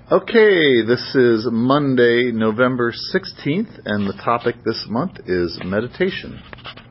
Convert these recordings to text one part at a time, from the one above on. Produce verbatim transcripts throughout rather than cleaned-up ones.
Okay, this is Monday, November sixteenth, and the topic this month is meditation.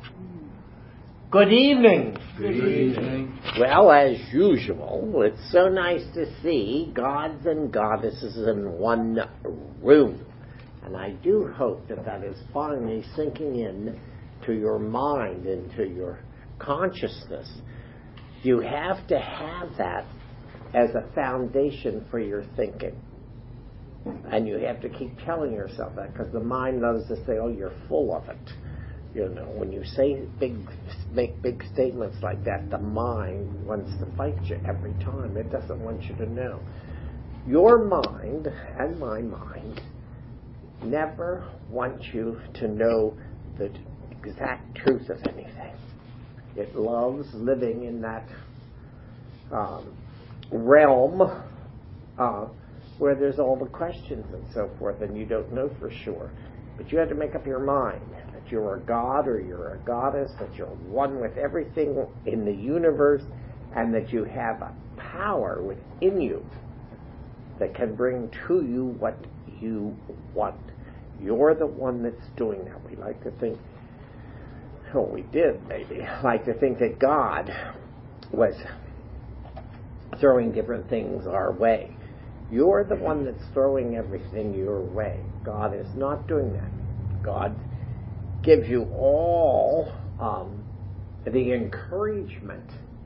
Good evening. Good evening. Well, as usual, it's so nice to see gods and goddesses in one room. And I do hope that that is finally sinking in to your mind, into your consciousness. You have to have that as a foundation for your thinking. And you have to keep telling yourself that, because the mind loves to say, oh, you're full of it. You know, when you say big, make big statements like that, the mind wants to fight you every time. It doesn't want you to know. Your mind and my mind never want you to know the exact truth of anything. It loves living in that um, realm uh, where there's all the questions and so forth, and you don't know for sure. But you have to make up your mind that you're a god or you're a goddess, that you're one with everything in the universe, and that you have a power within you that can bring to you what you want. You're the one that's doing that. We like to think, oh, we did maybe, like to think that God was throwing different things our way. You're the one that's throwing everything your way. God is not doing that. God gives you all um, the encouragement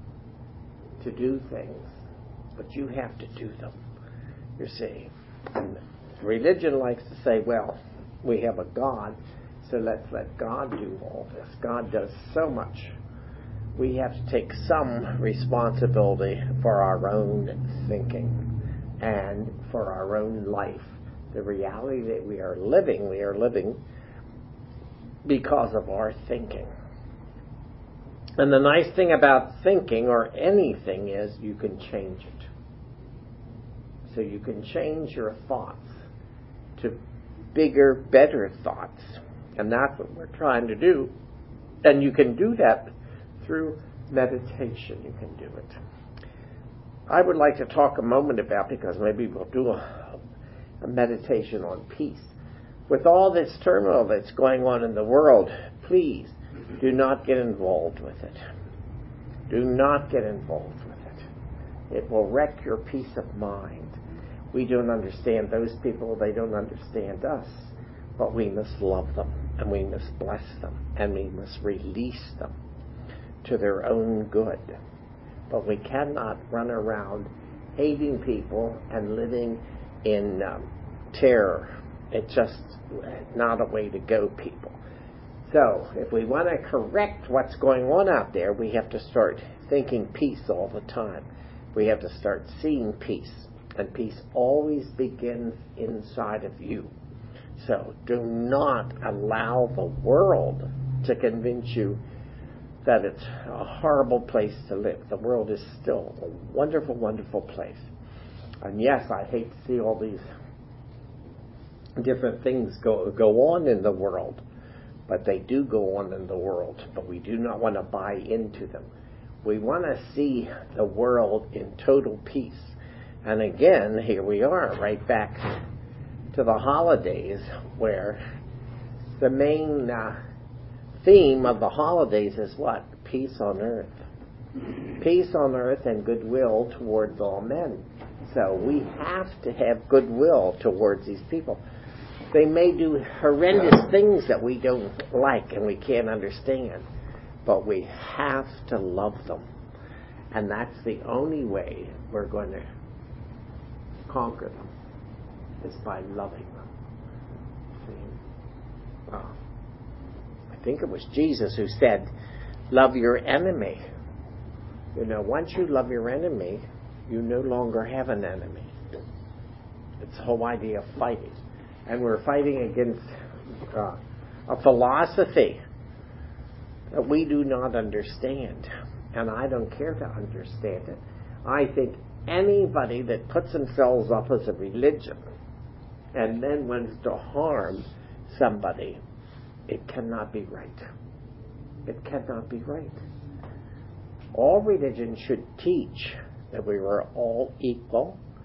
to do things, but you have to do them. You see, and religion likes to say, well, we have a God, so let's let God do all this. God does so much. We have to take some responsibility for our own thinking and for our own life. The reality that we are living, we are living because of our thinking. And the nice thing about thinking or anything is you can change it. So you can change your thoughts to bigger, better thoughts. And that's what we're trying to do. And you can do that through meditation. You can do it. I would like to talk a moment about, because maybe we'll do a, a meditation on peace. With all this turmoil that's going on in the world, please do not get involved with it. Do not get involved with it. It will wreck your peace of mind. We don't understand those people. They don't understand us. But we must love them, and we must bless them, and we must release them to their own good. But we cannot run around hating people and living in um, terror. It's just not a way to go, people. So if we want to correct what's going on out there, we have to start thinking peace all the time. We have to start seeing peace. And peace always begins inside of you. So do not allow the world to convince you that it's a horrible place to live. The world is still a wonderful, wonderful place. And yes, I hate to see all these different things go go on in the world, but they do go on in the world, but we do not want to buy into them. We want to see the world in total peace. And again, here we are, right back to the holidays, where the main uh, theme of the holidays is what? Peace on earth. Peace on earth and goodwill towards all men. So we have to have goodwill towards these people. They may do horrendous things that we don't like and we can't understand, but we have to love them. And that's the only way we're going to conquer them, is by loving them. See? Uh, I think it was Jesus who said, love your enemy. You know, once you love your enemy, you no longer have an enemy. It's the whole idea of fighting. And we're fighting against uh, a philosophy that we do not understand. And I don't care to understand it. I think anybody that puts themselves up as a religion and then wants to harm somebody, it cannot be right. It cannot be right. All religion should teach that we are all equal,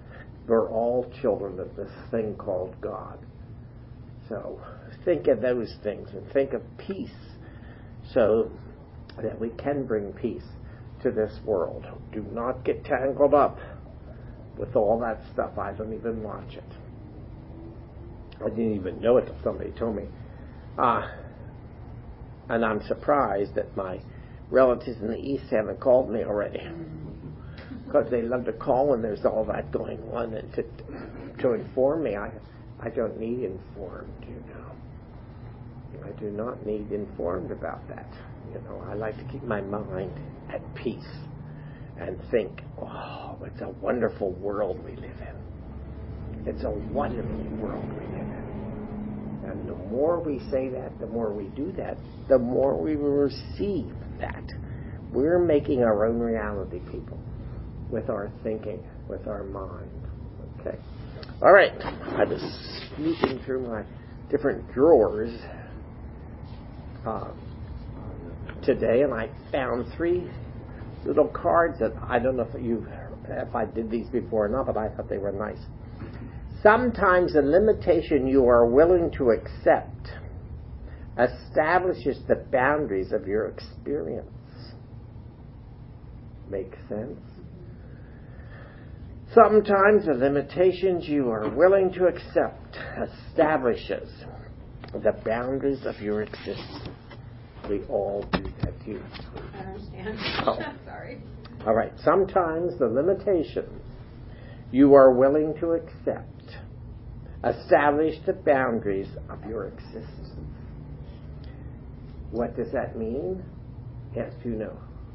We're all children of this thing called God. So think of those things and think of peace so that we can bring peace to this world. Do not get tangled up with all that stuff. I don't even watch it. I didn't even know it till somebody told me. Uh, and I'm surprised that my relatives in the East haven't called me already. Because they love to call when there's all that going on and to, to inform me. I, I don't need informed, you know. I do not need informed about that. You know, I like to keep my mind at peace and think, oh, it's a wonderful world we live in. It's a wonderful world we live in. And the more we say that, the more we do that, the more we will receive that. We're making our own reality, people, with our thinking, with our mind. Okay. All right. I was snooping through my different drawers uh, today, and I found three little cards that I don't know if you if I did these before or not, but I thought they were nice. Sometimes a limitation you are willing to accept establishes the boundaries of your experience. Make sense? Sometimes the limitations you are willing to accept establishes the boundaries of your existence. We all do that too. I understand. Oh. Sorry. All right. Sometimes the limitations you are willing to accept establish the boundaries of your existence. What does that mean? Yes, you know.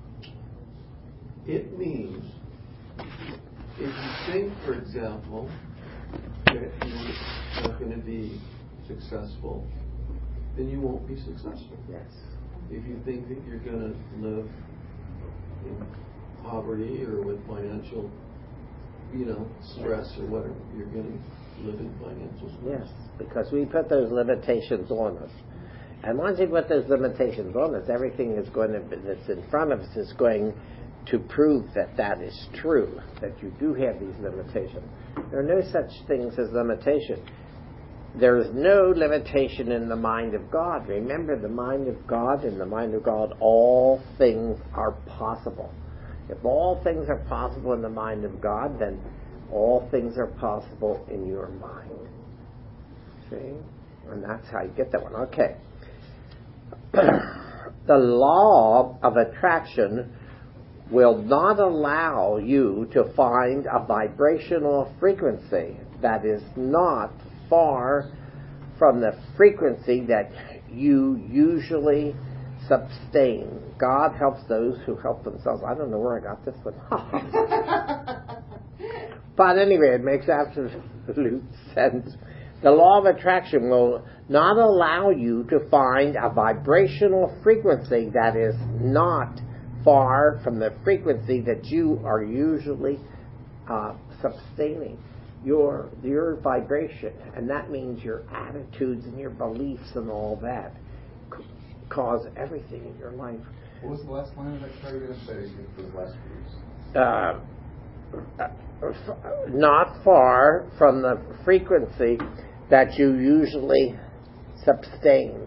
It means if you think, for example, that you're not going to be successful, then you won't be successful. Yes. If you think that you're going to live in poverty or with financial, you know, stress or whatever, you're going to live in financial stress. Yes, because we put those limitations on us. And once you put those limitations on us, everything is going to be, that's in front of us is going to prove that that is true, that you do have these limitations. There are no such things as limitation. There is no limitation in the mind of God. Remember, the mind of God, in the mind of God, all things are possible. If all things are possible in the mind of God, then all things are possible in your mind. See? And that's how you get that one. Okay. The law of attraction will not allow you to find a vibrational frequency that is not far from the frequency that you usually sustain. God helps those who help themselves. I don't know where I got this one. But anyway, it makes absolute sense. The law of attraction will not allow you to find a vibrational frequency that is not far from the frequency that you are usually uh, sustaining. Your your vibration, and that means your attitudes and your beliefs and all that, c- cause everything in your life. What was the last line of that card you said for the last piece? Uh, not far from the frequency that you usually sustain.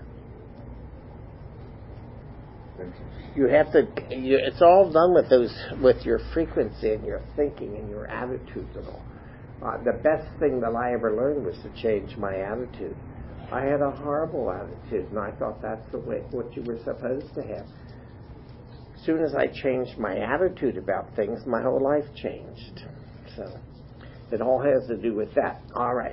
You have to. You, it's all done with those, with your frequency and your thinking and your attitudes and all. Uh, the best thing that I ever learned was to change my attitude. I had a horrible attitude, and I thought that's the way what you were supposed to have. As soon as I changed my attitude about things, my whole life changed. So it all has to do with that. All right.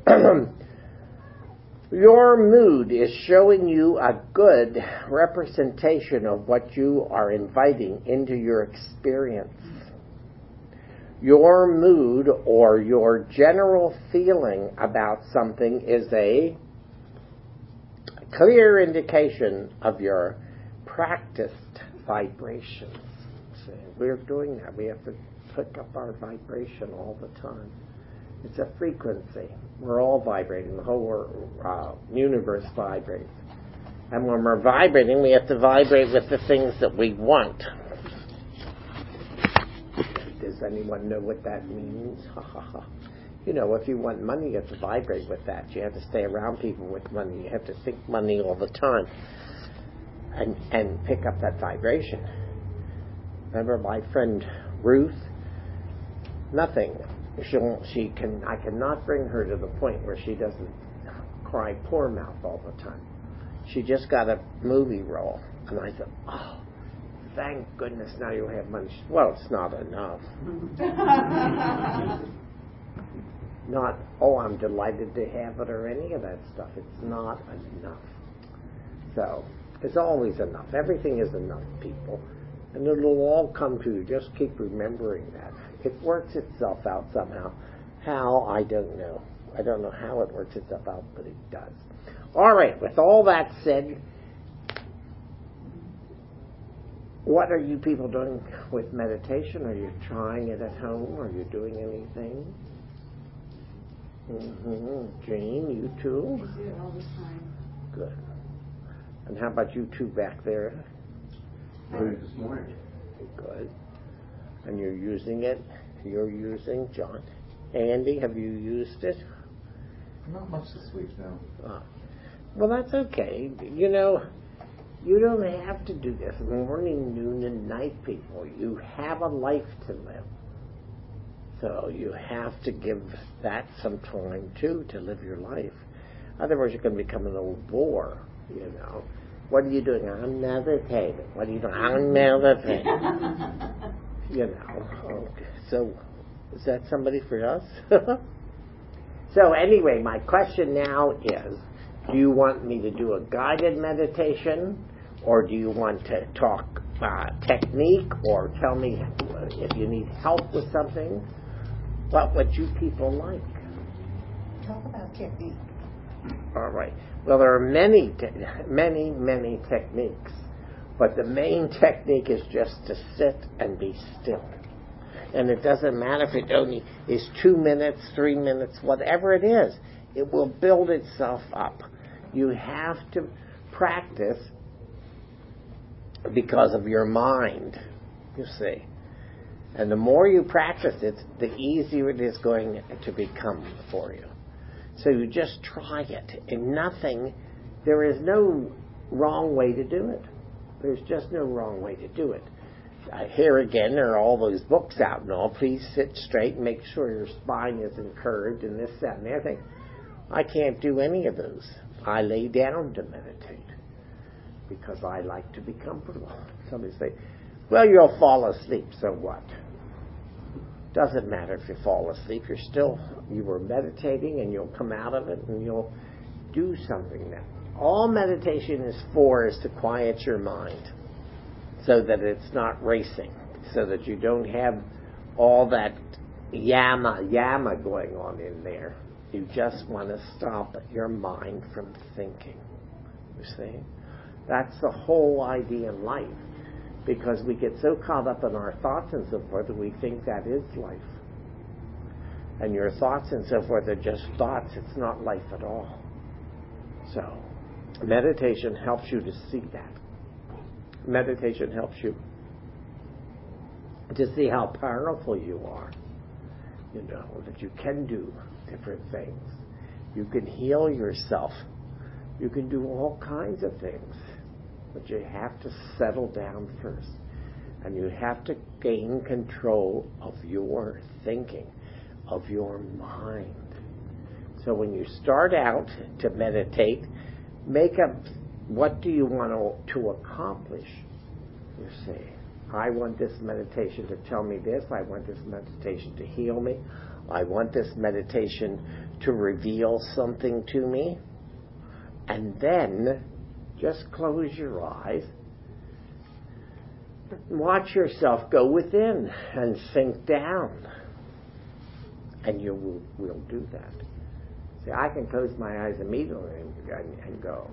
Your mood is showing you a good representation of what you are inviting into your experience. Your mood or your general feeling about something is a clear indication of your practiced vibrations. See, we're doing that. We have to pick up our vibration all the time. It's a frequency. We're all vibrating. The whole uh, universe vibrates. And when we're vibrating, we have to vibrate with the things that we want. Does anyone know what that means? Ha ha ha. You know, if you want money, you have to vibrate with that. You have to stay around people with money. You have to think money all the time and and pick up that vibration. Remember my friend Ruth? Nothing. She she can. I cannot bring her to the point where she doesn't cry poor mouth all the time. She just got a movie role, and I thought, oh, thank goodness now you have money. She, well, it's not enough. Not, oh, I'm delighted to have it or any of that stuff. It's not enough. So, it's always enough. Everything is enough, people. And it'll all come to you. Just keep remembering that. It works itself out somehow. How, I don't know. I don't know how it works itself out, but it does. All right, with all that said, what are you people doing with meditation? Are you trying it at home? Are you doing anything? Mm-hmm. Jane, you too? I do it all the time. Good. And how about you two back there? Started this morning. Good. And you're using it? You're using, John. Andy, have you used it? Not much this week, no. Ah. Well, that's okay. You know, you don't have to do this morning, noon, and night, people. You have a life to live. So you have to give that some time, too, to live your life. Otherwise, you're going to become an old bore, you know. What are you doing? I'm meditating. What are you doing? I'm meditating. You know. Okay. So, is that somebody for us? So, anyway, my question now is, do you want me to do a guided meditation? Or do you want to talk uh, technique? Or tell me if you need help with something? What would you people like? Talk about technique. All right. Well, there are many, te- many, many techniques, but the main technique is just to sit and be still. And it doesn't matter if it only is two minutes, three minutes, whatever it is. It will build itself up. You have to practice because of your mind, you see. And the more you practice it, the easier it is going to become for you. So you just try it. And nothing, there is no wrong way to do it. There's just no wrong way to do it. Uh, here again, there are all those books out and all. Please sit straight and make sure your spine is encouraged and this, that, and everything. I can't do any of those. I lay down to meditate because I like to be comfortable. Somebody say, well, you'll fall asleep, so what? Doesn't matter if you fall asleep. You're still, you were meditating and you'll come out of it and you'll do something now. All meditation is for is to quiet your mind so that it's not racing, so that you don't have all that yama, yama going on in there. You just want to stop your mind from thinking. You see? That's the whole idea in life. Because we get so caught up in our thoughts and so forth that we think that is life. And your thoughts and so forth are just thoughts. It's not life at all. So, meditation helps you to see that. Meditation helps you to see how powerful you are. You know, that you can do different things. You can heal yourself. You can do all kinds of things. But you have to settle down first. And you have to gain control of your thinking, of your mind. So when you start out to meditate, make up what do you want to, to accomplish. You see, I want this meditation to tell me this. I want this meditation to heal me. I want this meditation to reveal something to me. And then just close your eyes. Watch yourself go within and sink down. And you will, will do that. See, I can close my eyes immediately and, and, and go.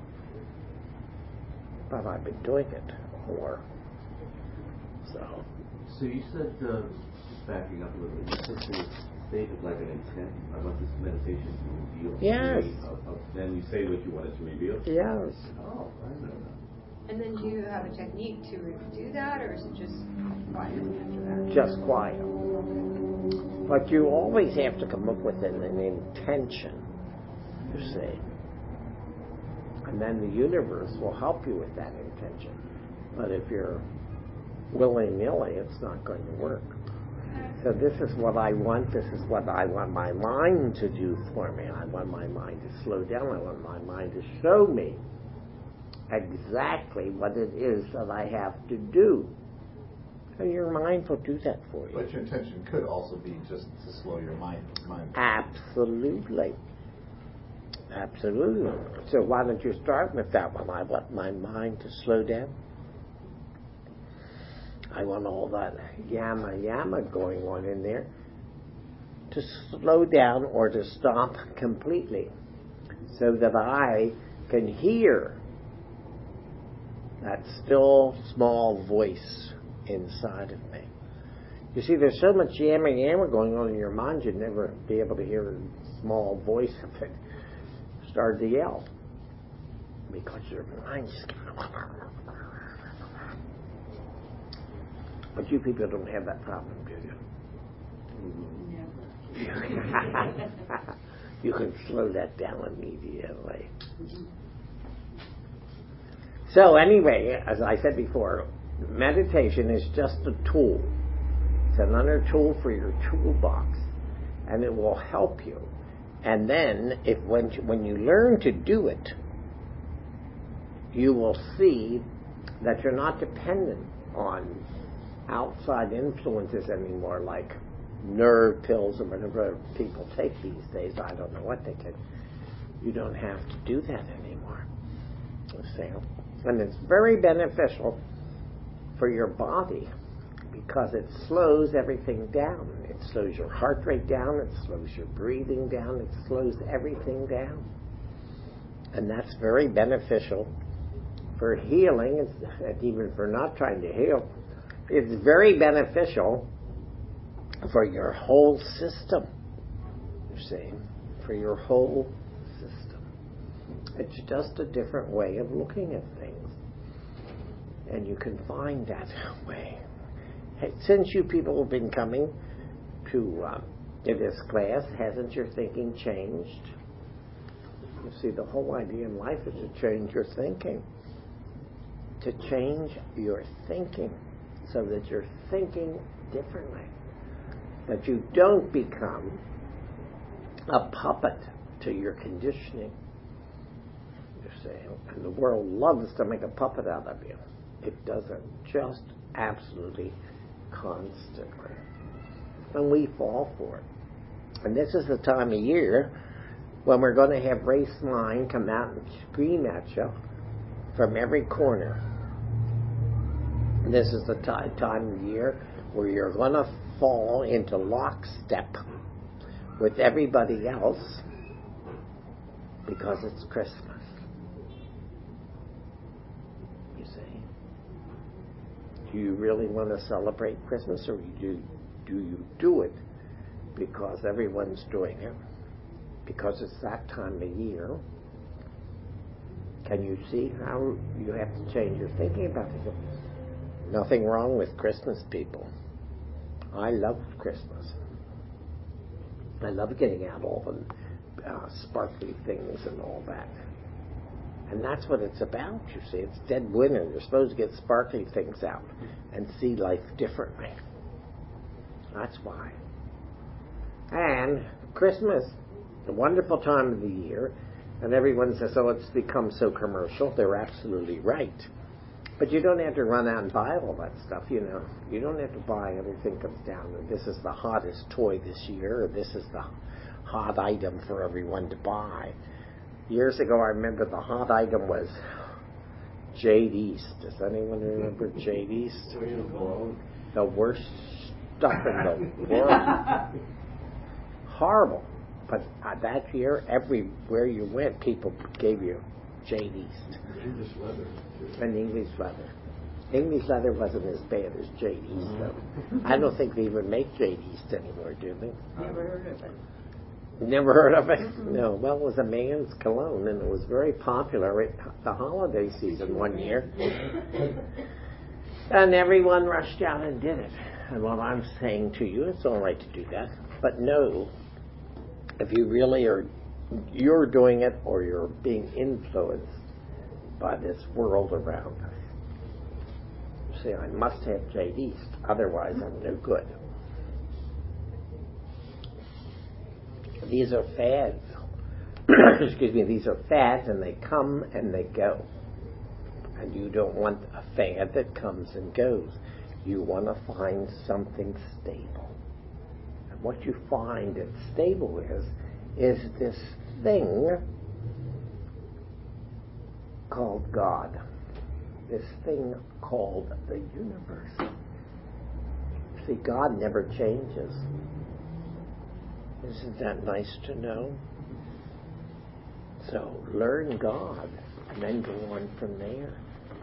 But I've been doing it more. So. So you said, uh, just backing up a little bit, you said to state it like an intent. I want this meditation to reveal. Yes. To me, of, of, then you say what you wanted to reveal. Yes. Oh, I know that. And then do you have a technique to do that, or is it just quiet after that? Just quiet. But you always have to come up with an, an intention, you see. And then the universe will help you with that intention. But if you're willy-nilly, it's not going to work. So this is what I want. This is what I want my mind to do for me. I want my mind to slow down. I want my mind to show me exactly what it is that I have to do. And your mind will do that for you. But your intention could also be just to slow your mind. mind. Absolutely. Absolutely. So why don't you start with that one? I want my mind to slow down. I want all that yama yama going on in there to slow down or to stop completely, so that I can hear that still small voice inside of me. You see, there's so much yama yama going on in your mind, you'd never be able to hear a small voice if it started to yell, because your mind's. But you people don't have that problem, do you? Never. You can slow that down immediately. So anyway, as I said before, meditation is just a tool. It's another tool for your toolbox, and it will help you. And then, if when when you learn to do it, you will see that you're not dependent on outside influences anymore, like nerve pills or whatever people take these days. I don't know what they take. You don't have to do that anymore. See? And it's very beneficial for your body because it slows everything down. It slows your heart rate down, it slows your breathing down, it slows everything down. And that's very beneficial for healing, and even for not trying to heal. It's very beneficial for your whole system, you see, for your whole system. It's just a different way of looking at things. And you can find that way. Since you people have been coming to, uh, to this class, hasn't your thinking changed? You see, the whole idea in life is to change your thinking. To change your thinking so that you're thinking differently. That you don't become a puppet to your conditioning. You see, and the world loves to make a puppet out of you. It does it just absolutely constantly. And we fall for it. And this is the time of year when we're going to have race mind come out and scream at you from every corner. And this is the t- time of year where you're going to fall into lockstep with everybody else because it's Christmas. You see? Do you really want to celebrate Christmas, or do, do you do it because everyone's doing it? Because it's that time of year? Can you see how you have to change your thinking about it? Nothing wrong with Christmas, people. I love Christmas. I love getting out all the uh, sparkly things and all that. And that's what it's about, you see. It's dead winter. You're supposed to get sparkly things out and see life differently. That's why. And Christmas, a wonderful time of the year, and everyone says, oh, it's become so commercial. They're absolutely right. But you don't have to run out and buy all that stuff, you know. You don't have to buy everything comes down. This is the hottest toy this year, or this is the hot item for everyone to buy. Years ago, I remember the hot item was Jade East. Does anyone remember Jade East? The worst stuff in the world. Horrible. But uh, that year, everywhere you went, people gave you Jade East. English leather. And English leather. English leather wasn't as bad as Jade East, though. I don't think they even make Jade East anymore, do they? Never heard of it. Never heard of it? No. Well, it was a man's cologne, and it was very popular at the holiday season one year. And everyone rushed out and did it. And what I'm saying to you, it's all right to do that. But know, if you really are, you're doing it or you're being influenced by this world around us. See, I must have Jade East, otherwise I'm no good. These are fads. Excuse me, these are fads, and they come and they go. And you don't want a fad that comes and goes. You want to find something stable. And what you find that's stable is, is this thing called God. This thing called the universe. See, God never changes. Isn't that nice to know? So learn God and then go on from there.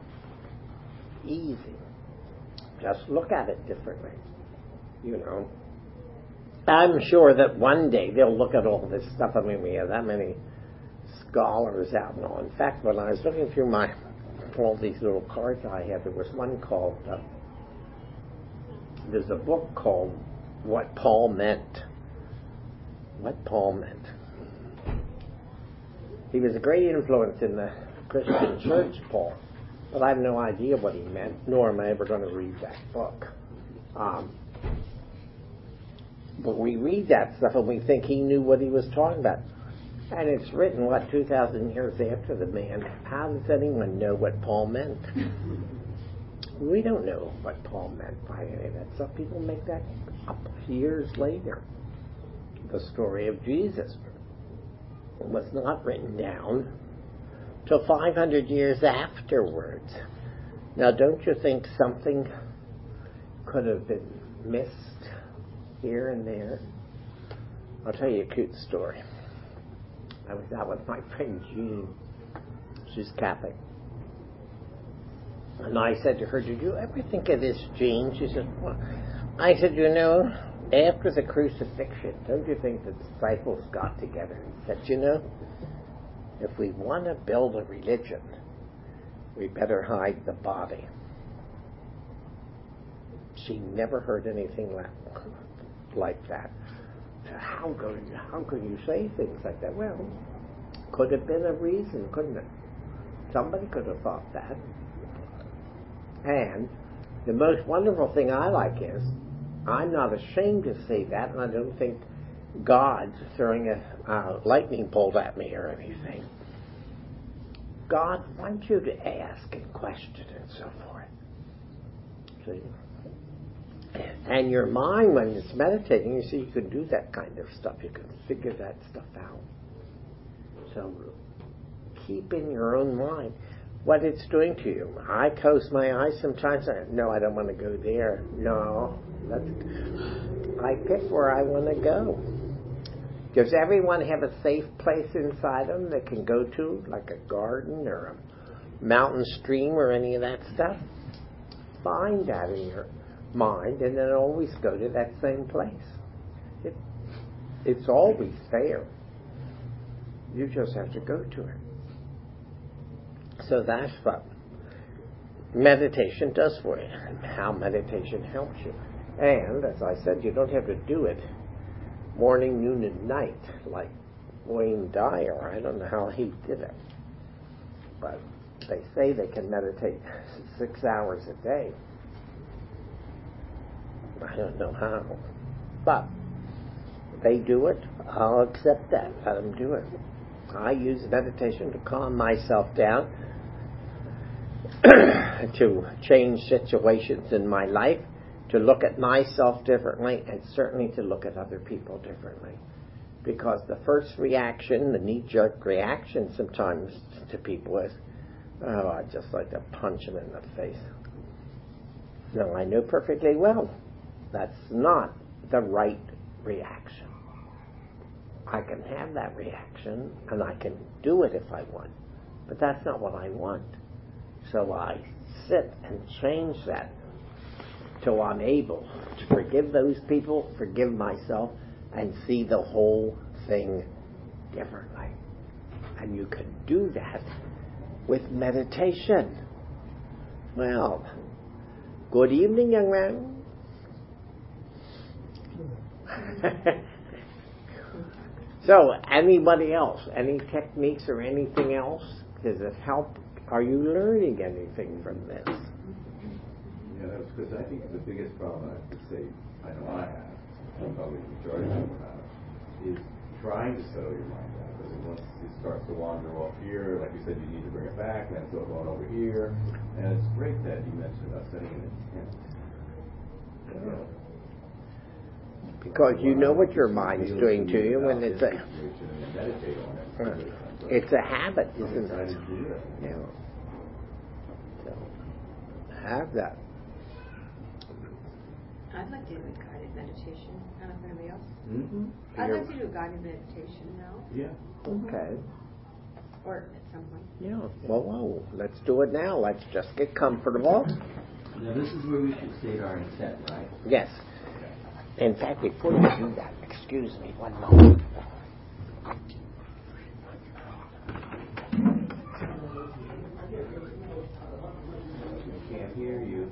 Easy. Just look at it differently. You know. I'm sure that one day they'll look at all this stuff. I mean, we have that many scholars out and all. In fact, when I was looking through my all these little cards I had, there was one called, uh, there's a book called What Paul Meant. What Paul meant. He was a great influence in the Christian church, Paul, but I have no idea what he meant, nor am I ever going to read that book. Um, but we read that stuff and we think he knew what he was talking about. And it's written, what, two thousand years after the man. How does anyone know what Paul meant? We don't know what Paul meant by any of that stuff. People make that up years later. The story of Jesus was not written down till five hundred years afterwards. Now, don't you think something could have been missed here and there? I'll tell you a cute story. I was out with my friend Jean. She's Catholic. And I said to her, did you ever think of this, Jean? She said, what? I said, you know, after the crucifixion, don't you think the disciples got together and said, you know, if we want to build a religion, we better hide the body. She never heard anything like, like that. How could, how could you say things like that? Well, could have been a reason, couldn't it? Somebody could have thought that. And the most wonderful thing I like is, I'm not ashamed to say that, and I don't think God's throwing a uh, lightning bolt at me or anything. God wants you to ask and question and so forth. See? And your mind, when it's meditating, you see, you can do that kind of stuff. You can figure that stuff out. So keep in your own mind what it's doing to you. I close my eyes sometimes. I, no, I don't want to go there. No, let's. I pick where I want to go. Does everyone have a safe place inside them they can go to, like a garden or a mountain stream or any of that stuff? Find that in your mind, and then always go to that same place. It, it's always there. You just have to go to it. So that's what meditation does for you, and how meditation helps you. And, as I said, you don't have to do it morning, noon, and night, like Wayne Dyer. I don't know how he did it. But they say they can meditate six hours a day. I don't know how. But they do it. I'll accept that. Let them do it. I use meditation to calm myself down, to change situations in my life, to look at myself differently, and certainly to look at other people differently. Because the first reaction, the knee-jerk reaction sometimes to people is, oh, I'd just like to punch him in the face. No, I know perfectly well that's not the right reaction. I can have that reaction, and I can do it if I want, but that's not what I want. So I sit and change that till I'm able to forgive those people, forgive myself, and see the whole everything differently. And you can do that with meditation. Well, good evening, young man. So, anybody else? Any techniques or anything else? Does it help? Are you learning anything from this? Yeah, that's because I think the biggest problem I could say I know I have, and probably the majority of people have, is trying to settle your mind down. Because once it starts to wander off here, like you said, you need to bring it back, then it's going over here. And it's great that you mentioned about setting an intent. You know, because you know what your mind's doing to you when it's a meditate on it. It's a habit, isn't it? Yeah. So have that. I'd like to do a guided meditation. I don't know if anybody else. Mm-hmm. I'd like to do a guided meditation now. Yeah. Okay. Or at some point. Yeah. Well, whoa. Let's do it now. Let's just get comfortable. Now this is where we should state our intent, right? Yes. In fact, before you do that, excuse me one moment. Can't hear you.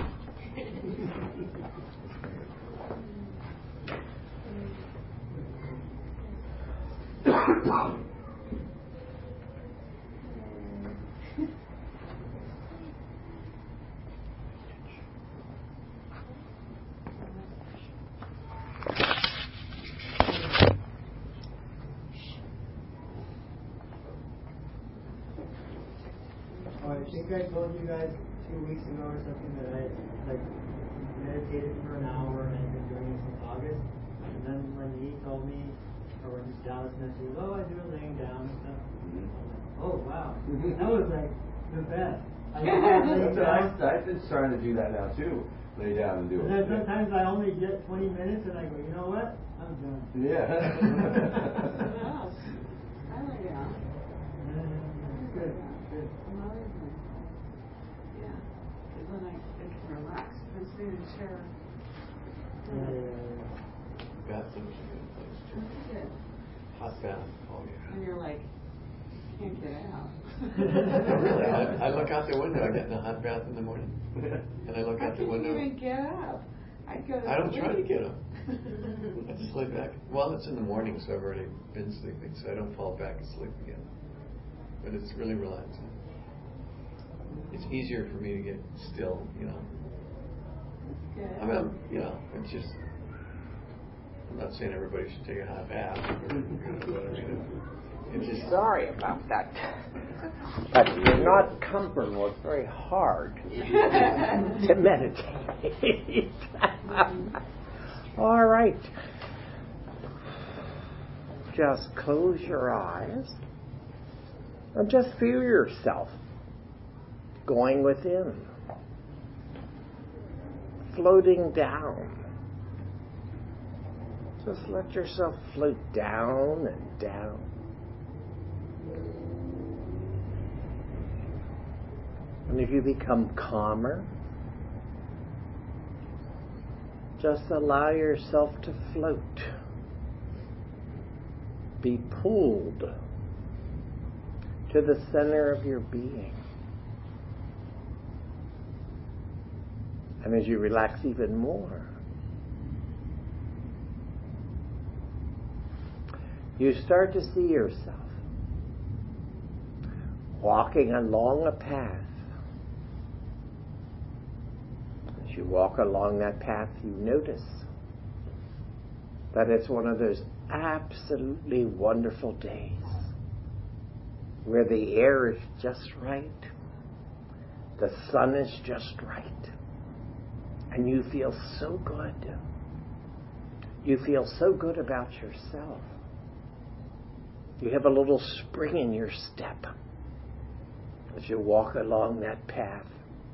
I think I told you guys two weeks ago or something that I like meditated for an hour and I've been doing it since August. And then when he told me, or when Dallas mentioned, oh, I do it laying down and stuff. I'm like, oh wow, that was like the best. I That's what I, I've been starting to do that now too. Lay down and do it. And then sometimes I only get twenty minutes and I go, you know what? I'm done. Yeah. Wow. I lay down. It's good. Good. Yeah. Because then I, I can relax. I'm sitting in a chair. Yeah, yeah, yeah. Bathroom's a good place too. That's good. Hot bath. Oh yeah. And you're like, can't get out. Really, I, I look out the window. I get in a hot bath in the morning, and I look How out the can window. you even get up? I go to I don't sleep. try to get up. I just lay back. Well, it's in the morning, so I've already been sleeping, so I don't fall back asleep again. But it's really relaxing. It's easier for me to get still, you know. Good. I mean, I'm, you know, it's just. I'm not saying everybody should take a hot bath, or, you know, but I mean, it, it just. Sorry about that. But if you're not comfortable, it's very hard to meditate. All right. Just close your eyes and just feel yourself going within, floating down. Just let yourself float down and down. And if you become calmer, just allow yourself to float. Be pulled to the center of your being. And as you relax even more, you start to see yourself walking along a path. As you walk along that path, you notice that it's one of those absolutely wonderful days where the air is just right, the sun is just right, and you feel so good. You feel so good about yourself. You have a little spring in your step as you walk along that path,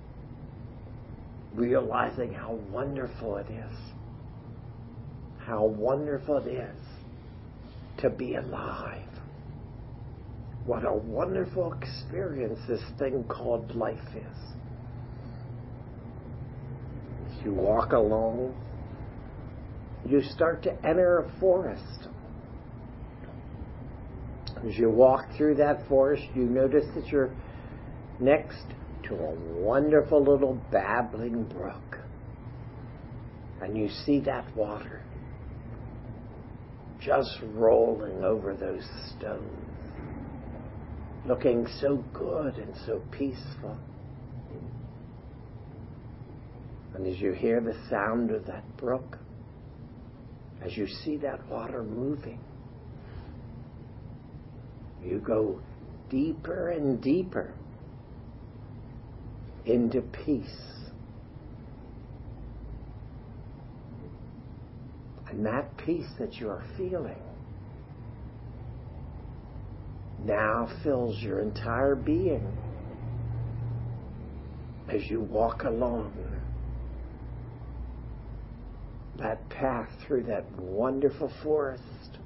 realizing how wonderful it is. How wonderful it is to be alive. What a wonderful experience this thing called life is. As you walk along, you start to enter a forest. As you walk through that forest, you notice that you're next to a wonderful little babbling brook. And you see that water just rolling over those stones, looking so good and so peaceful. And as you hear the sound of that brook, as you see that water moving, you go deeper and deeper into peace. And that peace that you are feeling now fills your entire being as you walk along that path through that wonderful forest.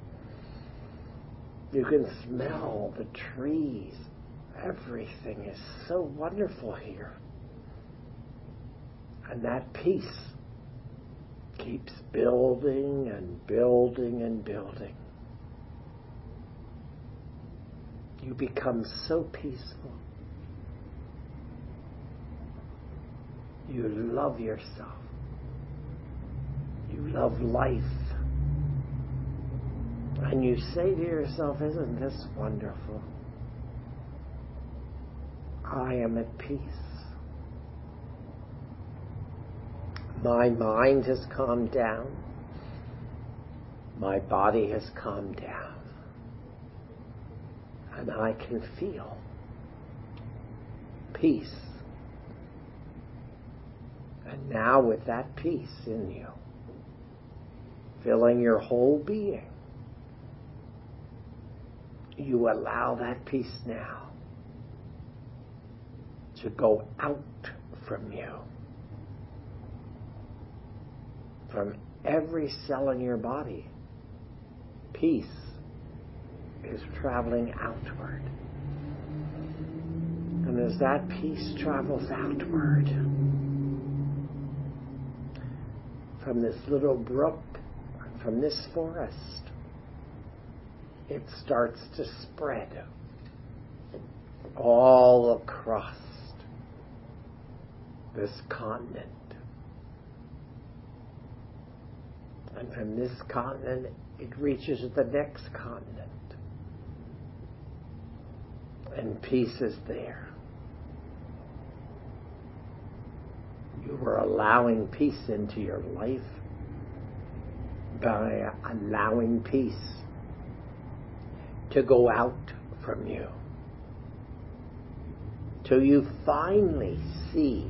You can smell the trees. Everything is so wonderful here. And that peace keeps building and building and building. You become so peaceful. You love yourself. You love life. And you say to yourself, isn't this wonderful? I am at peace. My mind has calmed down. My body has calmed down. And I can feel peace. And now with that peace in you, filling your whole being, you allow that peace now to go out from you. From every cell in your body, peace is traveling outward. And as that peace travels outward, from this little brook, from this forest, it starts to spread all across this continent. And from this continent, it reaches the next continent. And peace is there. You are allowing peace into your life by allowing peace to go out from you, till you finally see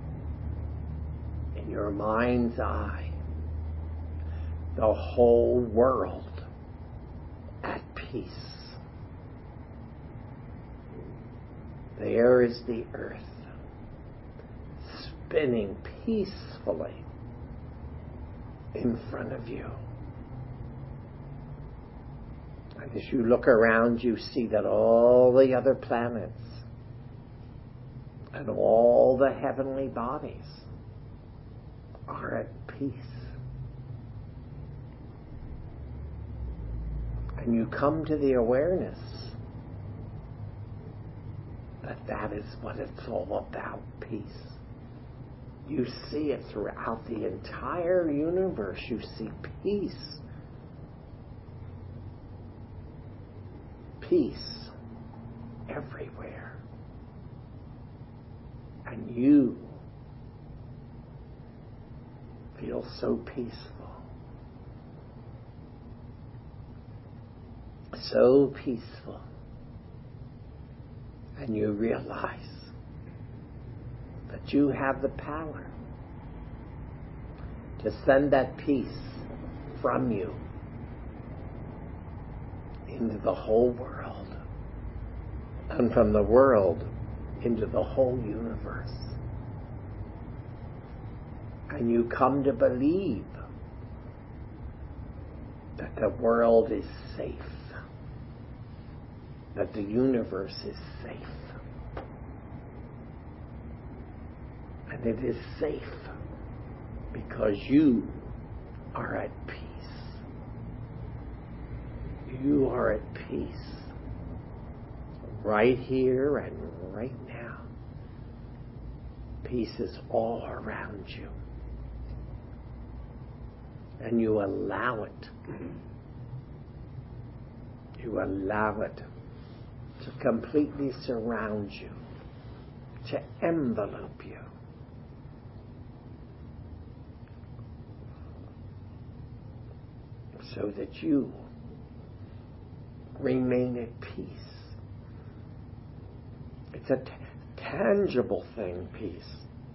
in your mind's eye the whole world at peace. There is the earth spinning peacefully in front of you. And as you look around, you see that all the other planets and all the heavenly bodies are at peace. And you come to the awareness that that is what it's all about, peace. You see it throughout the entire universe. You see peace. Peace everywhere. And you feel so peaceful. So peaceful. And you realize that you have the power to send that peace from you into the whole world, and from the world into the whole universe. And you come to believe that the world is safe, that the universe is safe. And it is safe because you are at peace. You are at peace. right here and right now. Peace is all around you. And you allow it. You allow it to completely surround you, to envelope you. So that you remain at peace. It's a t- tangible thing, peace.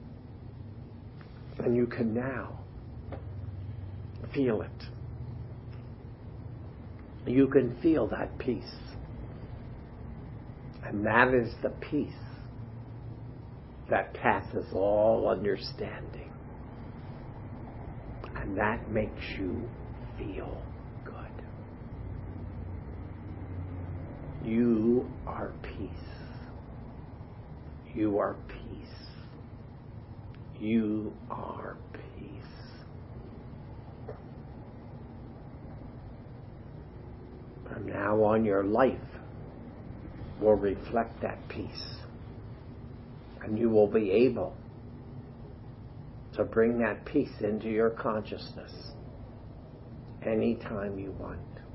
And you can now feel it. You can feel that peace. And that is the peace that passes all understanding. And that makes you feel good. You are peace. You are peace. You are peace. From now on, your life will reflect that peace. And you will be able to bring that peace into your consciousness anytime you want.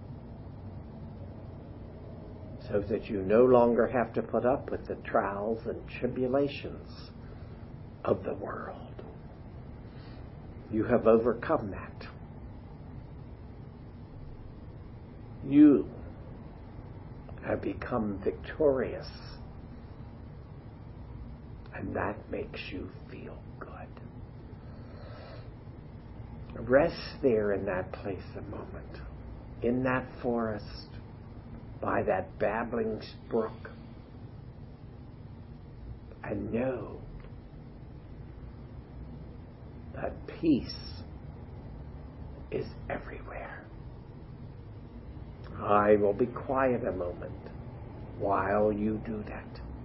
So that you no longer have to put up with the trials and tribulations of the world. You have overcome that. You have become victorious. And that makes you feel good. Rest there in that place a moment, in that forest, by that babbling brook, and know that peace is everywhere. I will be quiet a moment while you do that.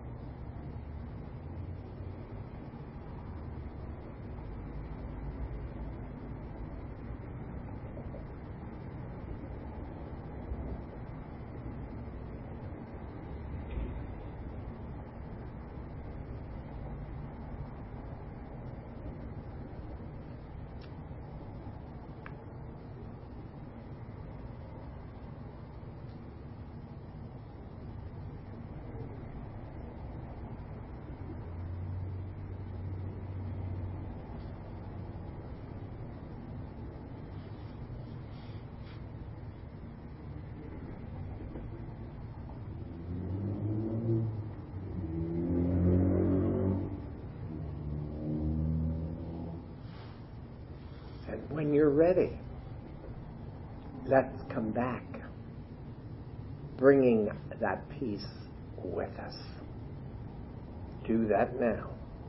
When you're ready, let's come back, bringing that peace with us. Do that now.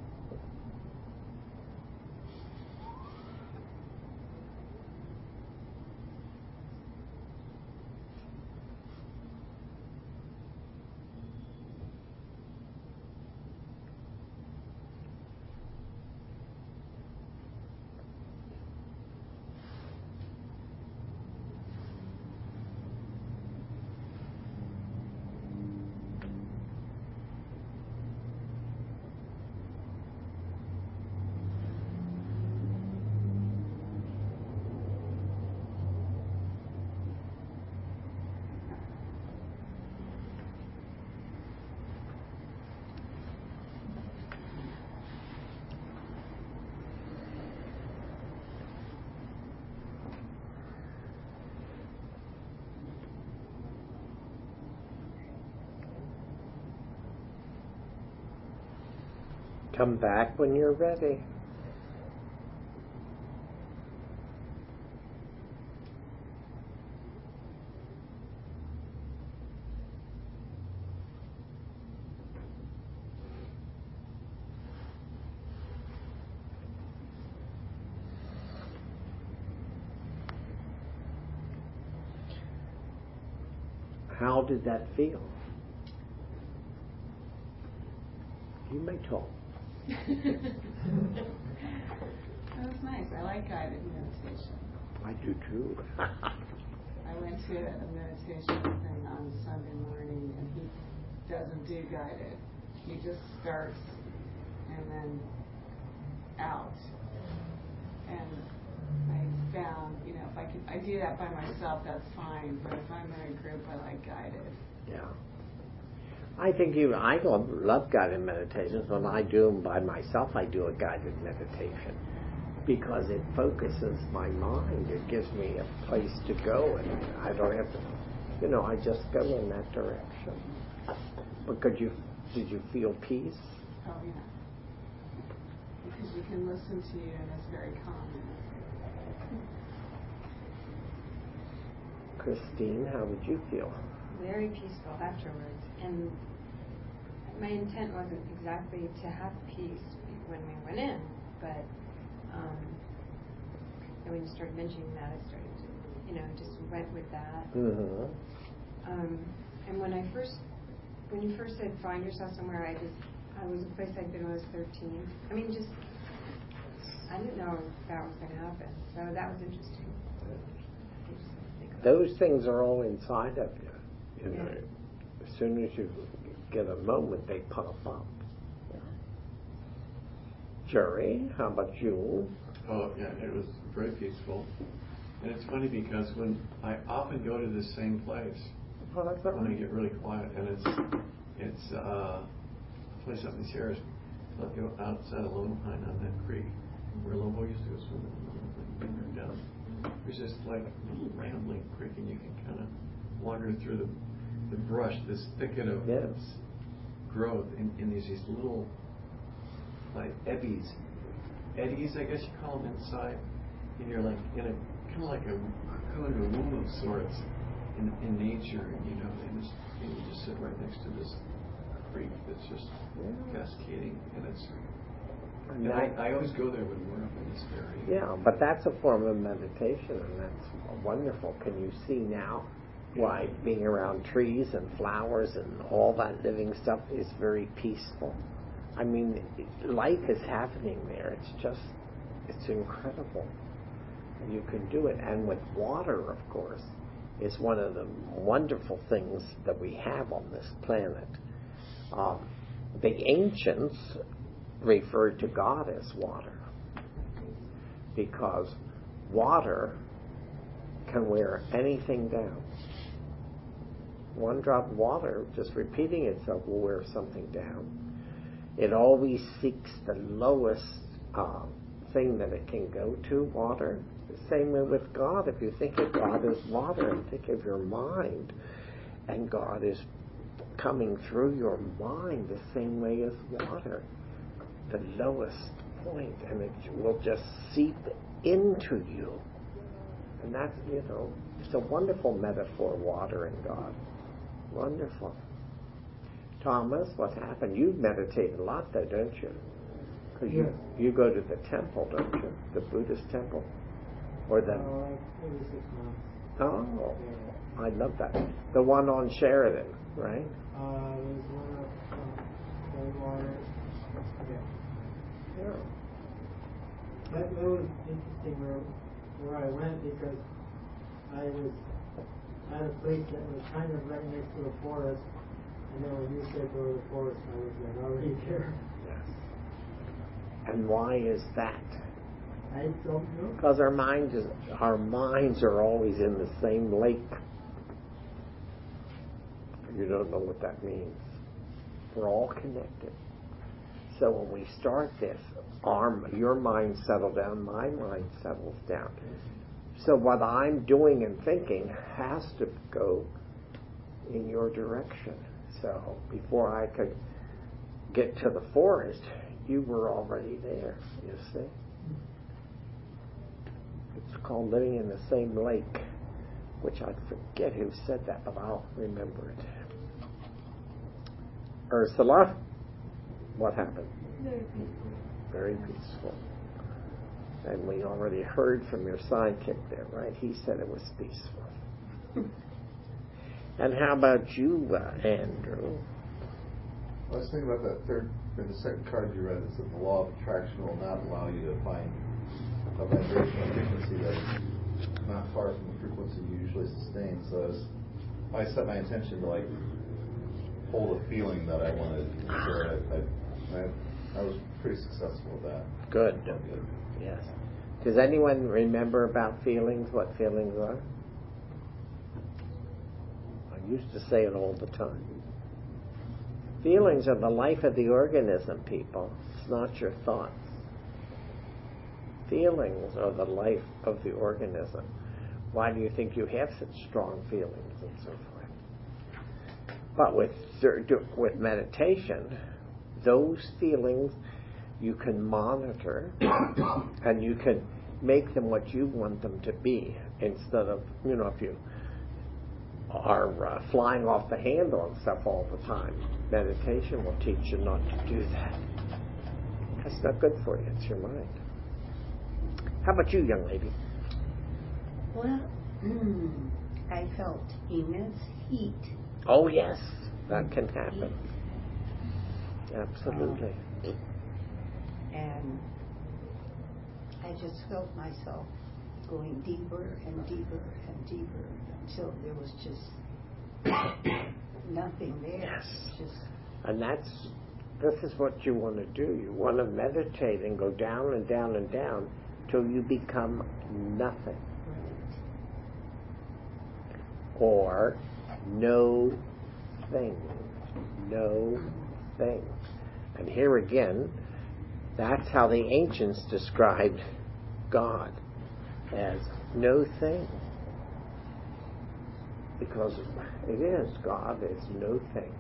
Come back when you're ready. How did that feel? You may talk. That was nice. I like guided meditation. I do too. I went to a meditation thing on Sunday morning, and he doesn't do guided. He just starts and then out. And I found, you know, if I can, I do that by myself, that's fine. But if I'm in a group, I like guided. Yeah. I think you, I don't love guided meditations. When I do them by myself, I do a guided meditation because it focuses my mind. It gives me a place to go, and I don't have to, you know, I just go in that direction. But could you, did you feel peace? Oh, yeah. Because you can listen to you, and it's very calming. Christine, how did you feel? Very peaceful afterwards. And my intent wasn't exactly to have peace when we went in, but um, and when you started mentioning that, I started to, you know, just went with that. Mm-hmm. Um, and when I first, when you first said find yourself somewhere, I just, I was a place I'd been when I was thirteen. I mean, just, I didn't know that was going to happen. So that was interesting. Those things are all inside of you. You know, Yeah. as soon as you get a moment, they pop up. Yeah. Jerry, how about you? Oh, yeah, it was very peaceful. And it's funny because when I often go to the same place Oh, that's when I get really quiet, and it's it's uh, a place up in the Sierras, outside of Lone Pine on that creek where Lobo used to go swimming down. There's this like little rambling creek, and you can kind of wander through the the brush, this thicket of yes. growth in, in these these little like eddies, eddies I guess you call them inside, and you're like in a kind of like a cocoon, a womb of sorts in, in nature, you know, and, just, and you just sit right next to this creek that's just yeah. cascading, and it's. And I, I always go there when we're up in this area. Yeah, but that's a form of meditation, and that's wonderful. Can you see now why being around trees and flowers and all that living stuff is very peaceful? I mean, life is happening there. It's just, it's incredible. You can do it. And with water, of course, is one of the wonderful things that we have on this planet. Um, the ancients referred to God as water because water can wear anything down. One drop of water, just repeating itself, will wear something down. It always seeks the lowest uh, thing that it can go to, water. The same way with God. If you think of God as water and think of your mind, and God is coming through your mind the same way as water, the lowest point, and it will just seep into you. And that's, you know, it's a wonderful metaphor, water and God. Wonderful. Thomas, what happened? You meditate a lot though, don't you? Because you, you go to the temple, don't you? The Buddhist temple? Or the... Uh, maybe six months. Oh, Yeah. I love that. The one on Sheridan, right? Uh, there's one up uh, Goldwater. Yeah. Yeah. That, that was interesting where where I went because I was at a place that was kind of right next to a forest, and then when you said go to the forest, I was like already there. Yes. And why is that? I don't know. Because our minds, is, our minds are always in the same lake. You don't know what that means. We're all connected. So when we start this, our, your mind settles down, my mind settles down. So what I'm doing and thinking has to go in your direction. So before I could get to the forest, you were already there, you see. It's called living in the same lake, which I forget who said that, but I'll remember it. Ursula, what happened? Very peaceful. Very peaceful. And we already heard from your sidekick there, right? He said it was peaceful. And how about you, uh, Andrew? I was thinking about that third, or the second card you read. It said the law of attraction will not allow you to find a vibrational frequency that is not far from the frequency you usually sustain. So as I set my intention to like hold a feeling that I wanted to share. I, I, I, I was pretty successful with that. Good. Good. Yes. Does anyone remember about feelings, what feelings are? I used to say it all the time. Feelings are the life of the organism, people. It's not your thoughts. Feelings are the life of the organism. Why do you think you have such strong feelings and so forth? But with with meditation, those feelings you can monitor and you can make them what you want them to be, instead of, you know, if you are uh, flying off the handle and stuff all the time. Meditation will teach you not to do that. That's not good for you. It's your mind. How about you, young lady? Well, mm, I felt immense heat. Oh, yes. That can happen. Absolutely. Um, and I just felt myself going deeper and deeper and deeper until there was just nothing there. Yes. Just And that's, this is what you want to do. You want to meditate and go down and down and down till you become nothing. right. Or no thing. No thing. And here again, that's how the ancients described God, as no thing. Because it is, God is no thing.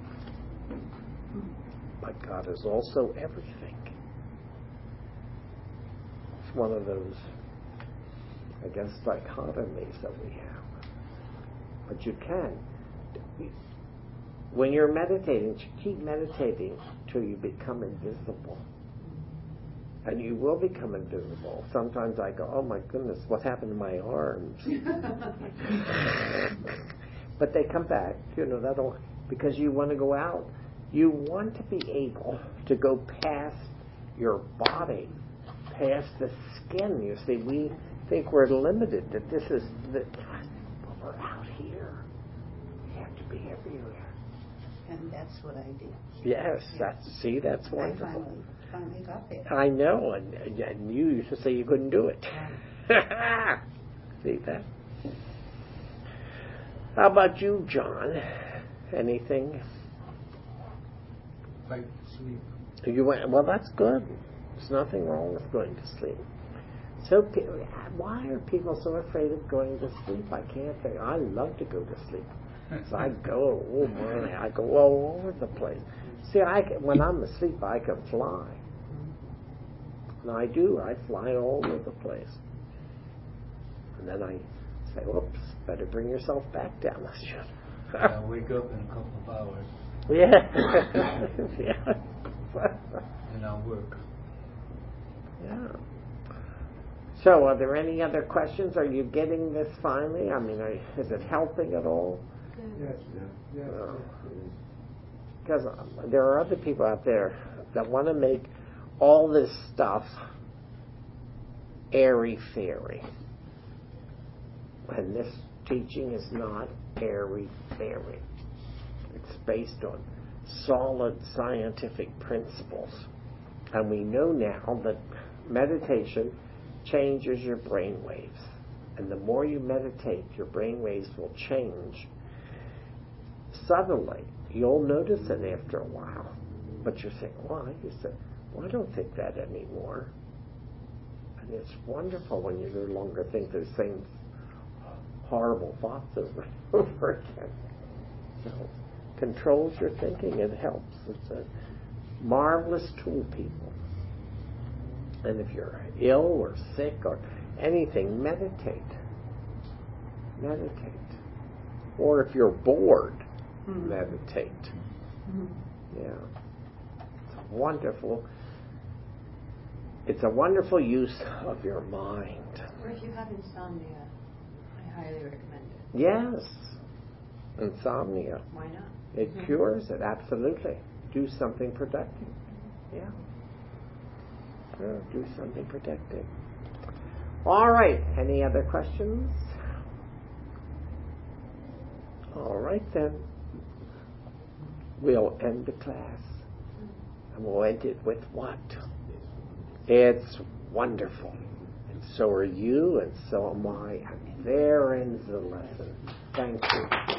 But God is also everything. It's one of those, I guess, dichotomies that we have. But you can. When you're meditating, keep meditating till you become invisible. And you will become invisible. Sometimes I go, oh my goodness, what happened to my arms? But they come back, you know, that'll, because you want to go out. You want to be able to go past your body, past the skin. You see, we think we're limited, that this is, the, but we're out here. We have to be everywhere. And that's what I did. Yes, that's, see, that's I wonderful. finally, finally got there. I know, and, and you used to say you couldn't do it. See that? How about you, John? Anything? Like sleep. You went, well, that's good. There's nothing wrong with going to sleep. So, why are people so afraid of going to sleep? I can't think. I love to go to sleep. So I go, oh my, I go all over the place. See, I can, when I'm asleep, I can fly. And I do. I fly all over the place. And then I say, whoops, better bring yourself back down. I'll wake up in a couple of hours. Yeah. Yeah. And I'll work. Yeah. So, are there any other questions? Are you getting this finally? I mean, are, is it helping at all? Yes. Yes. Because uh, there are other people out there that want to make all this stuff airy-fairy. And this teaching is not airy-fairy. It's based on solid scientific principles. And we know now that meditation changes your brain waves. And the more you meditate, your brain waves will change. Suddenly, you'll notice it after a while. But you think, why? You say, well, I don't think that anymore. And it's wonderful when you no longer think the same horrible thoughts over and over again. So, controls your thinking. It helps. It's a marvelous tool, people. And if you're ill or sick or anything, meditate. Meditate. Or if you're bored, mm-hmm. meditate. Mm-hmm. Yeah. It's wonderful. It's a wonderful use of your mind. Or if you have insomnia, I highly recommend it. Yes. Insomnia. Why not? It mm-hmm. cures it, absolutely. Do something productive. Yeah. Yeah, do something productive. All right. Any other questions? All right then. we'll end the class. And we'll end it with what? It's wonderful. And so are you, and so am I. And there ends the lesson. Thank you.